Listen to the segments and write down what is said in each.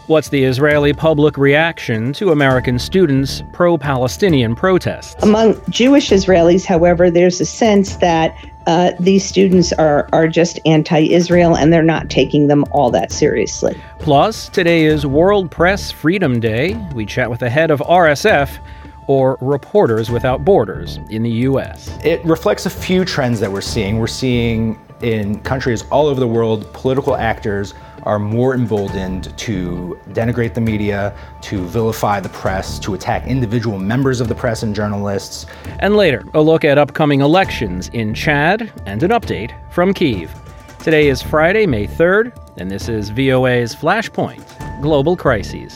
What's the Israeli public reaction to American students' pro-Palestinian protests? Among Jewish Israelis, however, there's a sense that these students are just anti-Israel and they're not taking them all that seriously. Plus, today is World Press Freedom Day. We chat with the head of RSF, or Reporters Without Borders, in the U.S. It reflects a few trends that we're seeing. We're seeing in countries all over the world, political actors are more emboldened to denigrate the media, to vilify the press, to attack individual members of the press and journalists. And later, a look at upcoming elections in Chad and an update from Kyiv. Today is Friday, May 3rd, and this is VOA's Flashpoint Global Crises.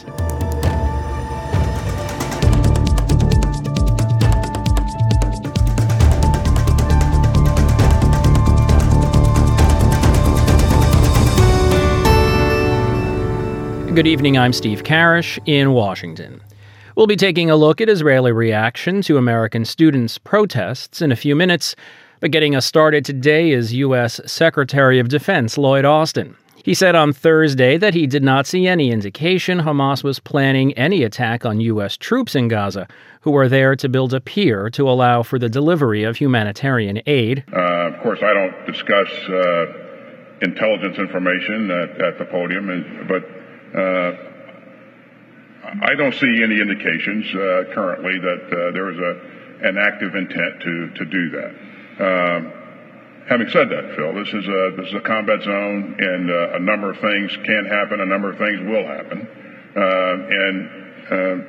Good evening, I'm Steve Karish in Washington. We'll be taking a look at Israeli reaction to American students' protests in a few minutes, but getting us started today is U.S. Secretary of Defense Lloyd Austin. He said on Thursday that he did not see any indication Hamas was planning any attack on U.S. troops in Gaza, who are there to build a pier to allow for the delivery of humanitarian aid. Of course, I don't discuss intelligence information at the podium, but I don't see any indications currently that there is an active intent to do that. Having said that, Phil, this is a combat zone, and a number of things can happen, a number of things will happen, and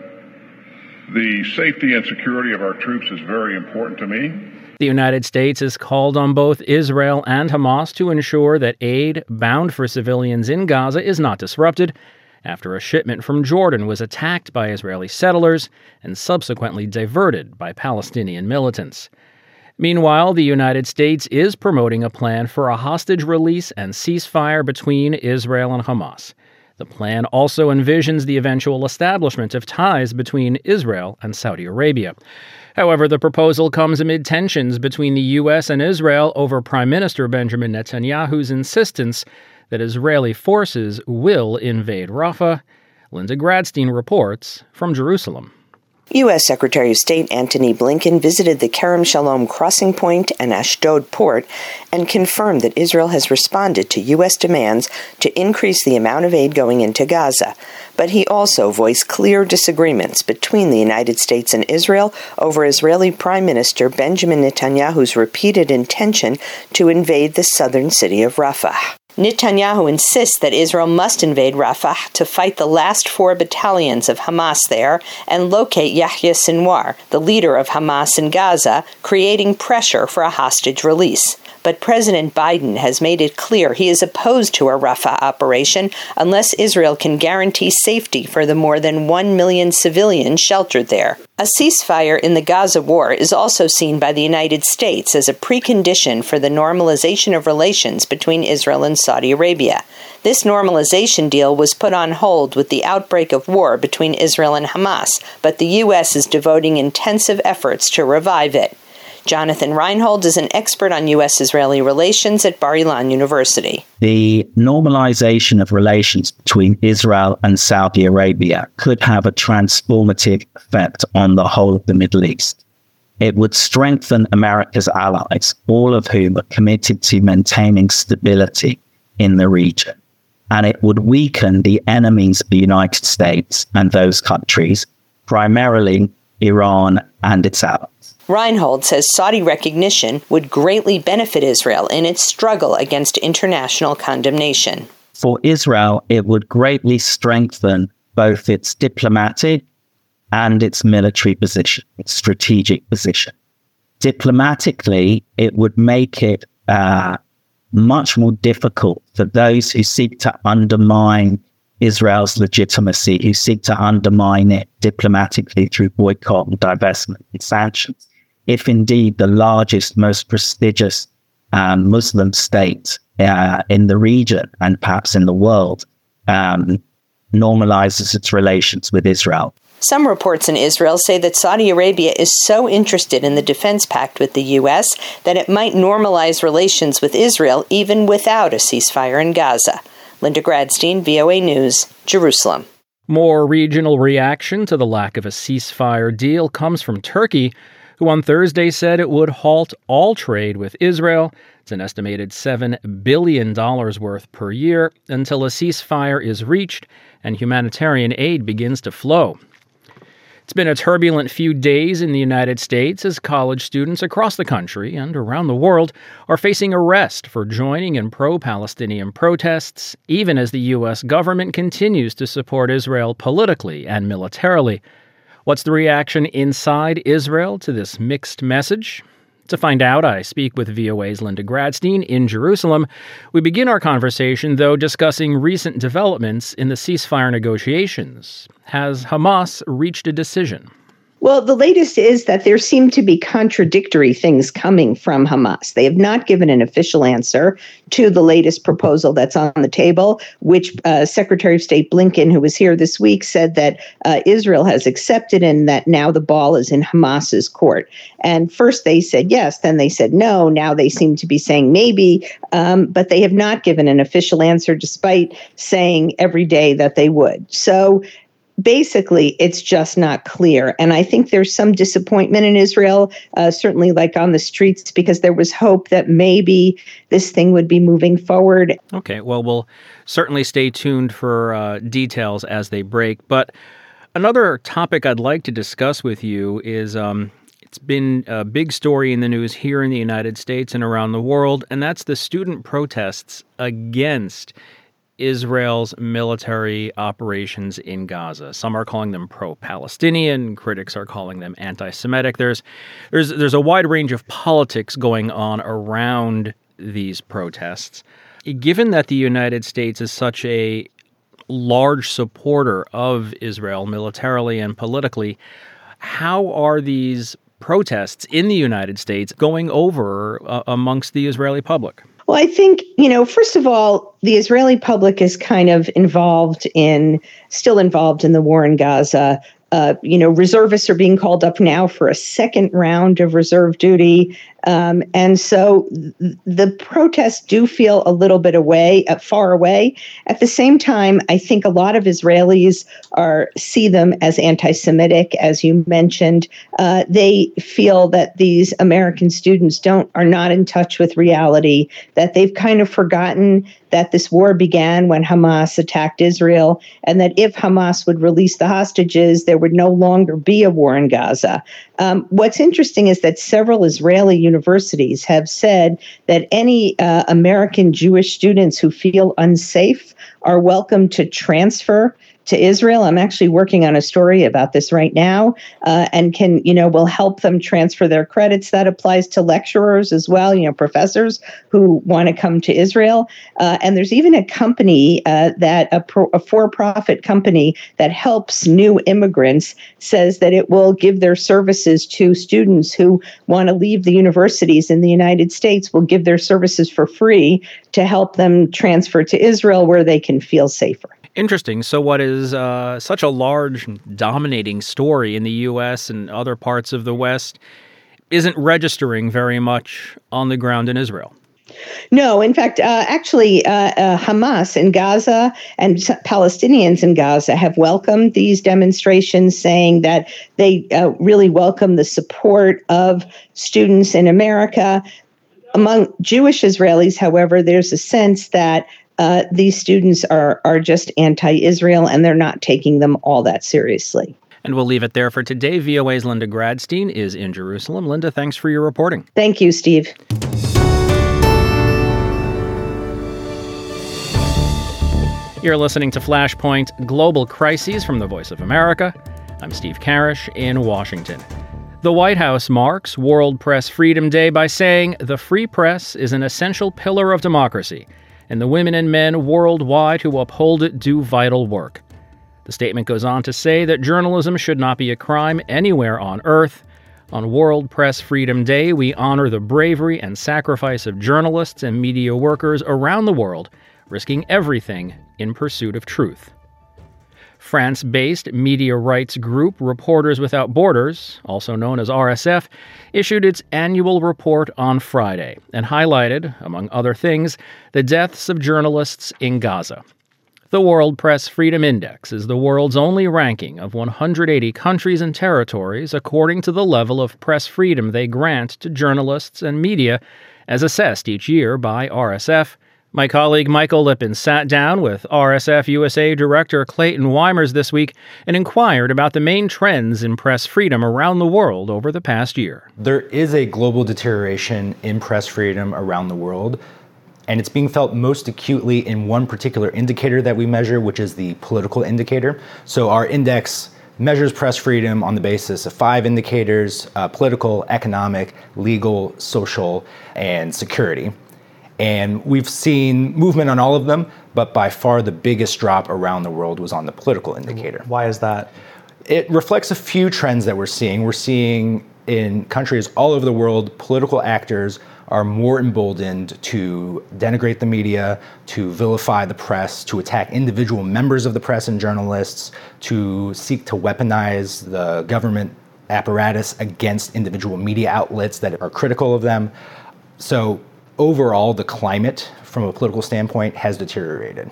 the safety and security of our troops is very important to me. The United States has called on both Israel and Hamas to ensure that aid bound for civilians in Gaza is not disrupted after a shipment from Jordan was attacked by Israeli settlers and subsequently diverted by Palestinian militants. Meanwhile, the United States is promoting a plan for a hostage release and ceasefire between Israel and Hamas. The plan also envisions the eventual establishment of ties between Israel and Saudi Arabia. However, the proposal comes amid tensions between the U.S. and Israel over Prime Minister Benjamin Netanyahu's insistence that Israeli forces will invade Rafah. Linda Gradstein reports from Jerusalem. U.S. Secretary of State Antony Blinken visited the Kerem Shalom crossing point and Ashdod port and confirmed that Israel has responded to U.S. demands to increase the amount of aid going into Gaza. But he also voiced clear disagreements between the United States and Israel over Israeli Prime Minister Benjamin Netanyahu's repeated intention to invade the southern city of Rafah. Netanyahu insists that Israel must invade Rafah to fight the last 4 battalions of Hamas there and locate Yahya Sinwar, the leader of Hamas in Gaza, creating pressure for a hostage release. But President Biden has made it clear he is opposed to a Rafah operation unless Israel can guarantee safety for the more than 1 million civilians sheltered there. A ceasefire in the Gaza war is also seen by the United States as a precondition for the normalization of relations between Israel and Saudi Arabia. This normalization deal was put on hold with the outbreak of war between Israel and Hamas, but the U.S. is devoting intensive efforts to revive it. Jonathan Reinhold is an expert on U.S.-Israeli relations at Bar-Ilan University. The normalization of relations between Israel and Saudi Arabia could have a transformative effect on the whole of the Middle East. It would strengthen America's allies, all of whom are committed to maintaining stability in the region. And it would weaken the enemies of the United States and those countries, primarily Iran and its allies. Reinhold says Saudi recognition would greatly benefit Israel in its struggle against international condemnation. For Israel, it would greatly strengthen both its diplomatic and its military position, its strategic position. Diplomatically, it would make it much more difficult for those who seek to undermine Israel's legitimacy, who seek to undermine it diplomatically through boycott and divestment and sanctions. If indeed the largest, most prestigious Muslim state in the region and perhaps in the world normalizes its relations with Israel. Some reports in Israel say that Saudi Arabia is so interested in the defense pact with the U.S. that it might normalize relations with Israel even without a ceasefire in Gaza. Linda Gradstein, VOA News, Jerusalem. More regional reaction to the lack of a ceasefire deal comes from Turkey, who on Thursday said it would halt all trade with Israel. It's an estimated $7 billion worth per year until a ceasefire is reached and humanitarian aid begins to flow. It's been a turbulent few days in the United States as college students across the country and around the world are facing arrest for joining in pro-Palestinian protests, even as the U.S. government continues to support Israel politically and militarily. What's the reaction inside Israel to this mixed message? To find out, I speak with VOA's Linda Gradstein in Jerusalem. We begin our conversation, though, discussing recent developments in the ceasefire negotiations. Has Hamas reached a decision? Well, the latest is that there seem to be contradictory things coming from Hamas. They have not given an official answer to the latest proposal that's on the table, which Secretary of State Blinken, who was here this week, said that Israel has accepted and that now the ball is in Hamas's court. And first they said yes, then they said no. Now they seem to be saying maybe, but they have not given an official answer despite saying every day that they would. So basically, it's just not clear. And I think there's some disappointment in Israel, certainly like on the streets, because there was hope that maybe this thing would be moving forward. Okay, well, we'll certainly stay tuned for details as they break. But another topic I'd like to discuss with you is it's been a big story in the news here in the United States and around the world, and that's the student protests against Israel's military operations in Gaza. Some are calling them pro-Palestinian. Critics are calling them anti-Semitic. There's a wide range of politics going on around these protests. Given that the United States is such a large supporter of Israel militarily and politically, how are these protests in the United States going over amongst the Israeli public? Well, I think, first of all, the Israeli public is kind of still involved in the war in Gaza. Reservists are being called up now for a second round of reserve duty. And so the protests do feel a little bit far away. At the same time, I think a lot of Israelis see them as anti-Semitic, as you mentioned. They feel that these American students are not in touch with reality, that they've kind of forgotten that this war began when Hamas attacked Israel, and that if Hamas would release the hostages, there would no longer be a war in Gaza. What's interesting is that several Israeli universities have said that any American Jewish students who feel unsafe are welcome to transfer to Israel. I'm actually working on a story about this right now, and will help them transfer their credits. That applies to lecturers as well, professors who want to come to Israel. And there's even a company a for-profit company that helps new immigrants, says that it will give their services to students who want to leave the universities in the United States, will give their services for free to help them transfer to Israel where they can feel safer. Interesting. So what is such a large, dominating story in the U.S. and other parts of the West isn't registering very much on the ground in Israel? No, in fact, Hamas in Gaza and Palestinians in Gaza have welcomed these demonstrations, saying that they really welcome the support of students in America. Among Jewish Israelis, however, there's a sense that these students are just anti-Israel and they're not taking them all that seriously. And we'll leave it there for today. VOA's Linda Gradstein is in Jerusalem. Linda, thanks for your reporting. Thank you, Steve. You're listening to Flashpoint Global Crises from the Voice of America. I'm Steve Karish in Washington. The White House marks World Press Freedom Day by saying the free press is an essential pillar of democracy, and the women and men worldwide who uphold it do vital work. The statement goes on to say that journalism should not be a crime anywhere on Earth. On World Press Freedom Day, we honor the bravery and sacrifice of journalists and media workers around the world, risking everything in pursuit of truth. France-based media rights group Reporters Without Borders, also known as RSF, issued its annual report on Friday and highlighted, among other things, the deaths of journalists in Gaza. The World Press Freedom Index is the world's only ranking of 180 countries and territories according to the level of press freedom they grant to journalists and media, as assessed each year by RSF. My colleague Michael Lippin sat down with RSF USA Director Clayton Weimers this week and inquired about the main trends in press freedom around the world over the past year. There is a global deterioration in press freedom around the world, and it's being felt most acutely in one particular indicator that we measure, which is the political indicator. So our index measures press freedom on the basis of 5 indicators: political, economic, legal, social, and security. And we've seen movement on all of them, but by far the biggest drop around the world was on the political indicator. Why is that? It reflects a few trends that we're seeing. We're seeing in countries all over the world, political actors are more emboldened to denigrate the media, to vilify the press, to attack individual members of the press and journalists, to seek to weaponize the government apparatus against individual media outlets that are critical of them. So overall, the climate from a political standpoint has deteriorated.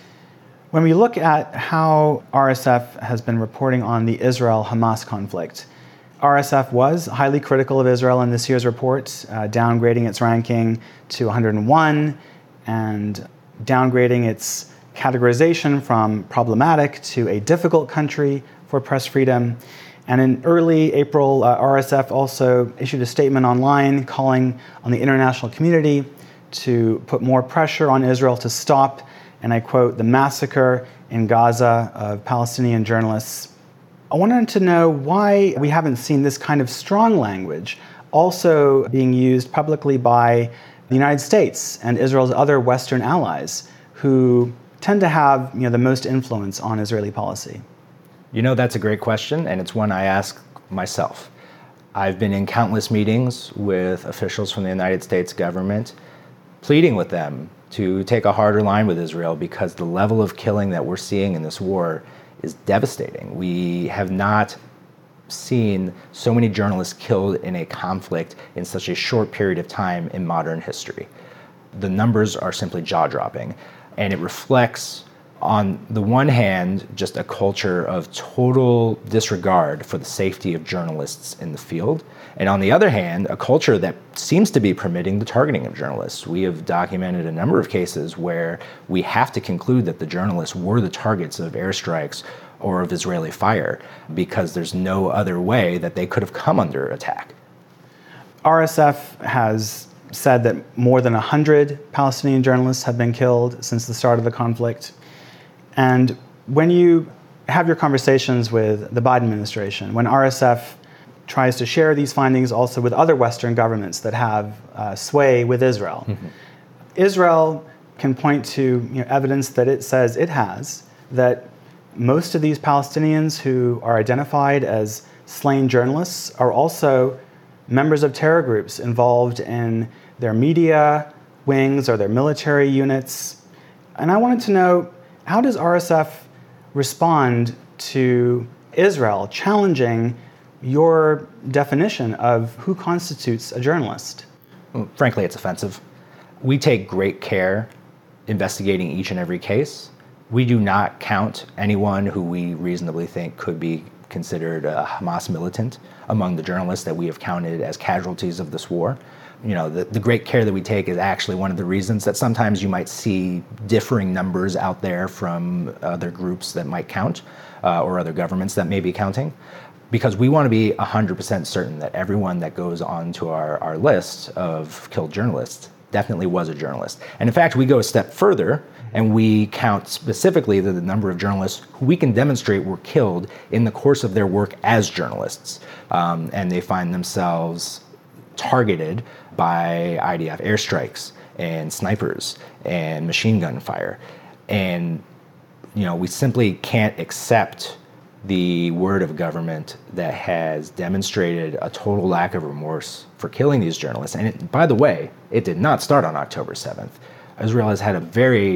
When we look at how RSF has been reporting on the Israel-Hamas conflict, RSF was highly critical of Israel in this year's report, downgrading its ranking to 101 and downgrading its categorization from problematic to a difficult country for press freedom. And in early April, RSF also issued a statement online calling on the international community to put more pressure on Israel to stop, and I quote, the massacre in Gaza of Palestinian journalists. I wanted to know why we haven't seen this kind of strong language also being used publicly by the United States and Israel's other Western allies, who tend to have the most influence on Israeli policy. That's a great question, and it's one I ask myself. I've been in countless meetings with officials from the United States government, pleading with them to take a harder line with Israel because the level of killing that we're seeing in this war is devastating. We have not seen so many journalists killed in a conflict in such a short period of time in modern history. The numbers are simply jaw-dropping, and it reflects, on the one hand, just a culture of total disregard for the safety of journalists in the field, and on the other hand, a culture that seems to be permitting the targeting of journalists. We have documented a number of cases where we have to conclude that the journalists were the targets of airstrikes or of Israeli fire because there's no other way that they could have come under attack. RSF has said that more than 100 Palestinian journalists have been killed since the start of the conflict. And when you have your conversations with the Biden administration, when RSF tries to share these findings also with other Western governments that have sway with Israel, Israel can point to evidence that it says it has, that most of these Palestinians who are identified as slain journalists are also members of terror groups involved in their media wings or their military units. And I wanted to know, how does RSF respond to Israel challenging your definition of who constitutes a journalist? Well, frankly, it's offensive. We take great care investigating each and every case. We do not count anyone who we reasonably think could be considered a Hamas militant among the journalists that we have counted as casualties of this war. The great care that we take is actually one of the reasons that sometimes you might see differing numbers out there from other groups that might count or other governments that may be counting, because we want to be 100% certain that everyone that goes onto our list of killed journalists definitely was a journalist. And in fact, we go a step further and we count specifically the number of journalists who we can demonstrate were killed in the course of their work as journalists. And they find themselves targeted by IDF airstrikes and snipers and machine gun fire. And, we simply can't accept the word of government that has demonstrated a total lack of remorse for killing these journalists. And by the way, it did not start on October 7th. Israel has had a very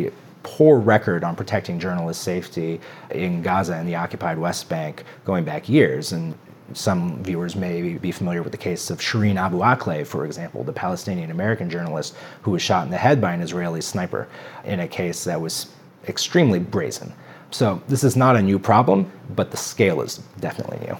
poor record on protecting journalist safety in Gaza and the occupied West Bank going back years. And some viewers may be familiar with the case of Shireen Abu Akleh, for example, the Palestinian-American journalist who was shot in the head by an Israeli sniper in a case that was extremely brazen. So this is not a new problem, but the scale is definitely new.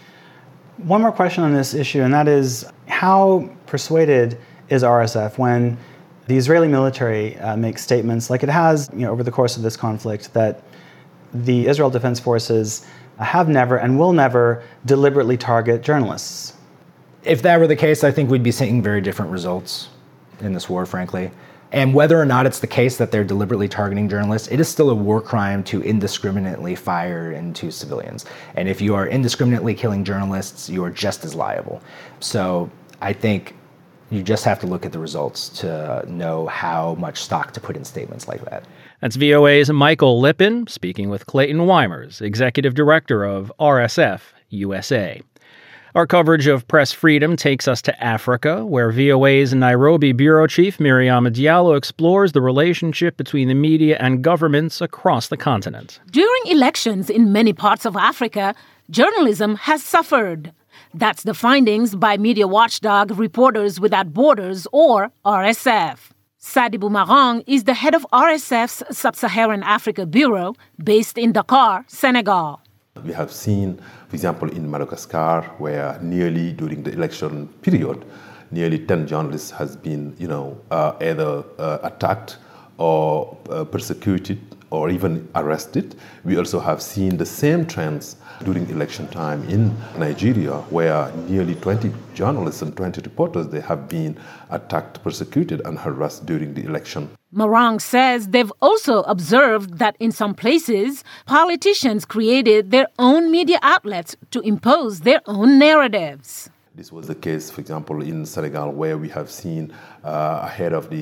One more question on this issue, and that is, how persuaded is RSF when the Israeli military makes statements like it has over the course of this conflict that the Israel Defense Forces have never and will never deliberately target journalists? If that were the case, I think we'd be seeing very different results in this war, frankly. And whether or not it's the case that they're deliberately targeting journalists, it is still a war crime to indiscriminately fire into civilians. And if you are indiscriminately killing journalists, you are just as liable. So I think you just have to look at the results to know how much stock to put in statements like that. That's VOA's Michael Lippin speaking with Clayton Weimers, Executive Director of RSF USA. Our coverage of press freedom takes us to Africa, where VOA's Nairobi bureau chief Miriam Diallo explores the relationship between the media and governments across the continent. During elections in many parts of Africa, journalism has suffered. That's the findings by media watchdog Reporters Without Borders, or RSF. Sadibou Marang is the head of RSF's Sub-Saharan Africa Bureau, based in Dakar, Senegal. We have seen, for example, in Madagascar, where nearly during the election period, nearly 10 journalists has been, either attacked or persecuted or even arrested. We also have seen the same trends during election time in Nigeria, where nearly 20 journalists and 20 reporters, they have been attacked, persecuted, and harassed during the election. Marang says they've also observed that in some places, politicians created their own media outlets to impose their own narratives. This was the case, for example, in Senegal, where we have seen ahead of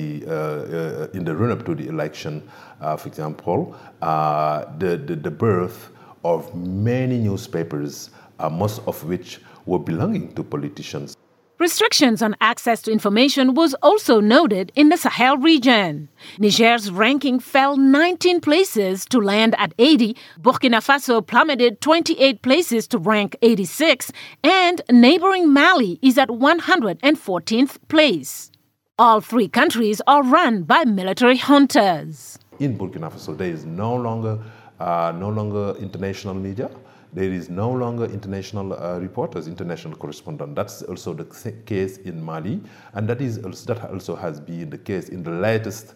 in the run-up to the election, for example, the birth of many newspapers, most of which were belonging to politicians. Restrictions on access to information was also noted in the Sahel region. Niger's ranking fell 19 places to land at 80, Burkina Faso plummeted 28 places to rank 86, and neighboring Mali is at 114th place. All three countries are run by military juntas. In Burkina Faso, there is no longer international media. There is no longer international reporters, international correspondents. That's also the case in Mali, and that also has been the case in the latest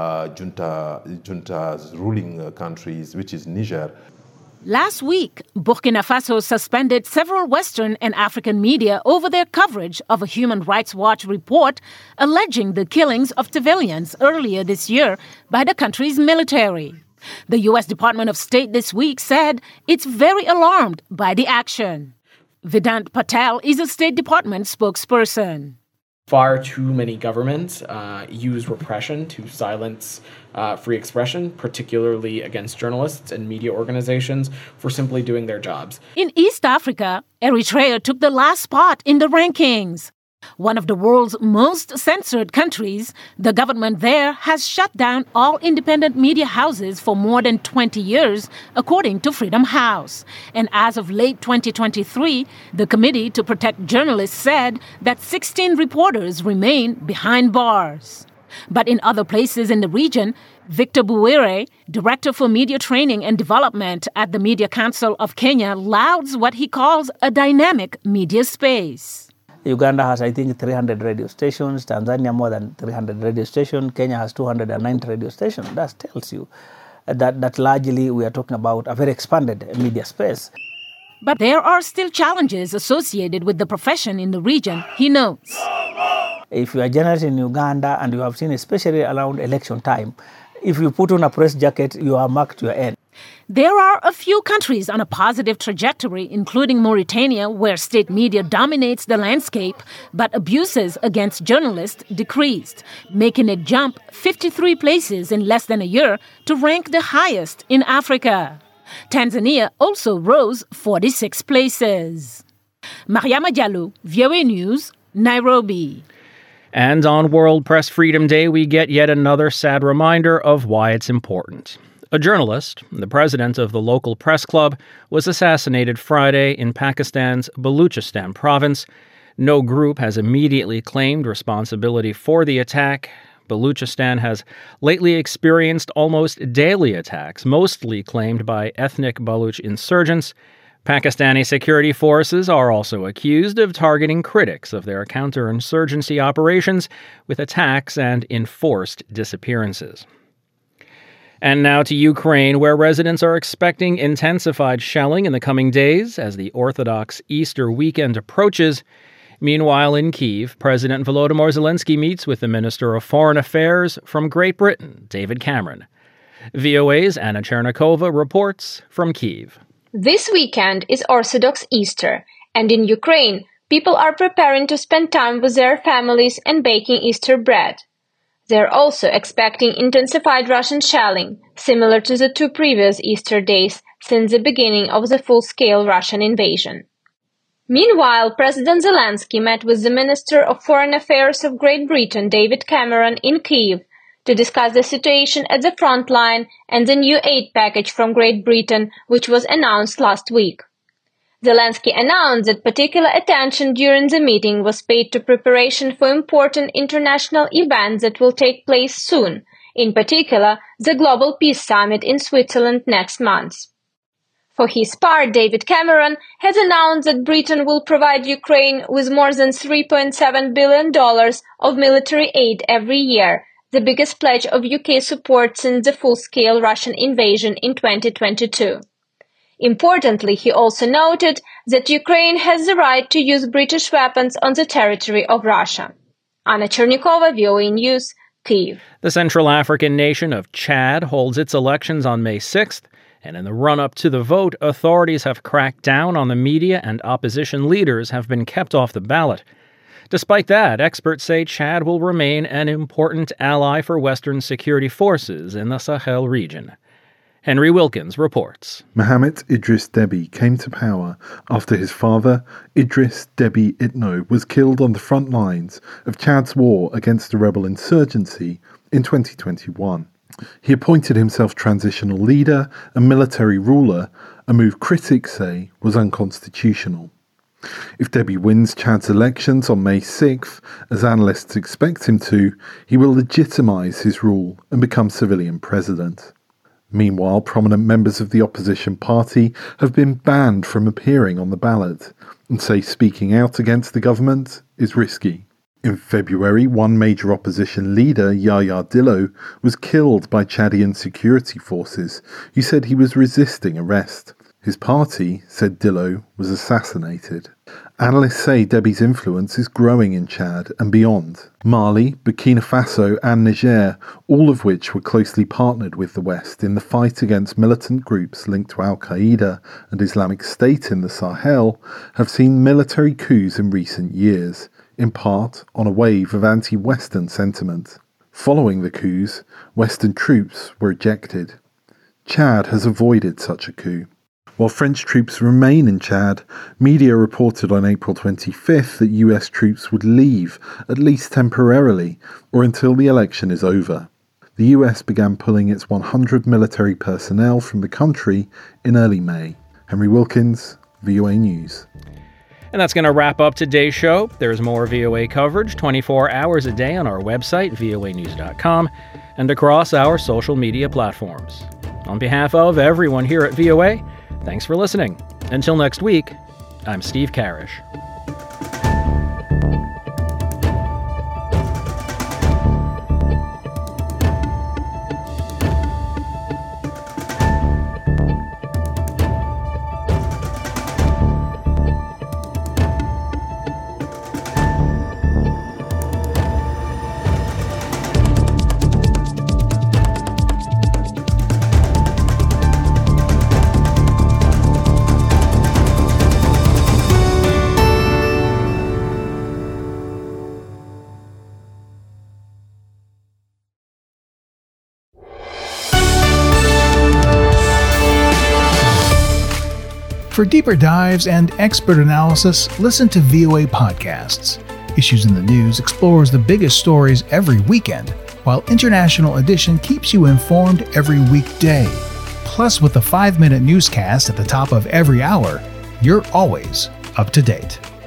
junta's ruling countries, which is Niger. Last week, Burkina Faso suspended several Western and African media over their coverage of a Human Rights Watch report alleging the killings of civilians earlier this year by the country's military. The U.S. Department of State this week said it's very alarmed by the action. Vedant Patel is a State Department spokesperson. Far too many governments use repression to silence free expression, particularly against journalists and media organizations, for simply doing their jobs. In East Africa, Eritrea took the last spot in the rankings. One of the world's most censored countries, the government there has shut down all independent media houses for more than 20 years, according to Freedom House. And as of late 2023, the Committee to Protect Journalists said that 16 reporters remain behind bars. But in other places in the region, Victor Buwere, Director for Media Training and Development at the Media Council of Kenya, lauds what he calls a dynamic media space. Uganda has, I think, 300 radio stations, Tanzania more than 300 radio stations, Kenya has 290 radio stations. That tells you that largely we are talking about a very expanded media space. But there are still challenges associated with the profession in the region, he notes. If you are a journalist in Uganda and you have seen, especially around election time, if you put on a press jacket, you are marked your end. There are a few countries on a positive trajectory, including Mauritania, where state media dominates the landscape, but abuses against journalists decreased, making it jump 53 places in less than a year to rank the highest in Africa. Tanzania also rose 46 places. Mariama Diallo, VOA News, Nairobi. And on World Press Freedom Day, we get yet another sad reminder of why it's important. A journalist, the president of the local press club, was assassinated Friday in Pakistan's Balochistan province. No group has immediately claimed responsibility for the attack. Balochistan has lately experienced almost daily attacks, mostly claimed by ethnic Baloch insurgents. Pakistani security forces are also accused of targeting critics of their counterinsurgency operations with attacks and enforced disappearances. And now to Ukraine, where residents are expecting intensified shelling in the coming days as the Orthodox Easter weekend approaches. Meanwhile, in Kyiv, President Volodymyr Zelensky meets with the Minister of Foreign Affairs from Great Britain, David Cameron. VOA's Anna Chernikova reports from Kyiv. This weekend is Orthodox Easter, and in Ukraine, people are preparing to spend time with their families and baking Easter bread. They're also expecting intensified Russian shelling, similar to the 2 previous Easter days since the beginning of the full-scale Russian invasion. Meanwhile, President Zelensky met with the Minister of Foreign Affairs of Great Britain, David Cameron, in Kyiv to discuss the situation at the front line and the new aid package from Great Britain, which was announced last week. Zelensky announced that particular attention during the meeting was paid to preparation for important international events that will take place soon, in particular, the Global Peace Summit in Switzerland next month. For his part, David Cameron has announced that Britain will provide Ukraine with more than $3.7 billion of military aid every year, the biggest pledge of UK support since the full-scale Russian invasion in 2022. Importantly, he also noted that Ukraine has the right to use British weapons on the territory of Russia. Anna Chernikova, VOA News, Kyiv. The Central African nation of Chad holds its elections on May 6th, and in the run-up to the vote, authorities have cracked down on the media and opposition leaders have been kept off the ballot. Despite that, experts say Chad will remain an important ally for Western security forces in the Sahel region. Henry Wilkins reports. Mohamed Idris Deby came to power after his father, Idris Deby Itno, was killed on the front lines of Chad's war against the rebel insurgency in 2021. He appointed himself transitional leader and military ruler, a move critics say was unconstitutional. If Deby wins Chad's elections on May 6th, as analysts expect him to, he will legitimise his rule and become civilian president. Meanwhile, prominent members of the opposition party have been banned from appearing on the ballot and say speaking out against the government is risky. In February, one major opposition leader, Yahya Dillo, was killed by Chadian security forces who said he was resisting arrest. His party said Dillo was assassinated. Analysts say Deby's influence is growing in Chad and beyond. Mali, Burkina Faso and Niger, all of which were closely partnered with the West in the fight against militant groups linked to Al-Qaeda and Islamic State in the Sahel, have seen military coups in recent years, in part on a wave of anti-Western sentiment. Following the coups, Western troops were ejected. Chad has avoided such a coup. While French troops remain in Chad, media reported on April 25th that US troops would leave, at least temporarily, or until the election is over. The US began pulling its 100 military personnel from the country in early May. Henry Wilkins, VOA News. And that's going to wrap up today's show. There's more VOA coverage 24 hours a day on our website, voanews.com, and across our social media platforms. On behalf of everyone here at VOA, thanks for listening. Until next week, I'm Steve Karish. For deeper dives and expert analysis, listen to VOA podcasts. Issues in the News explores the biggest stories every weekend, while International Edition keeps you informed every weekday. Plus, with a 5-minute newscast at the top of every hour, you're always up to date.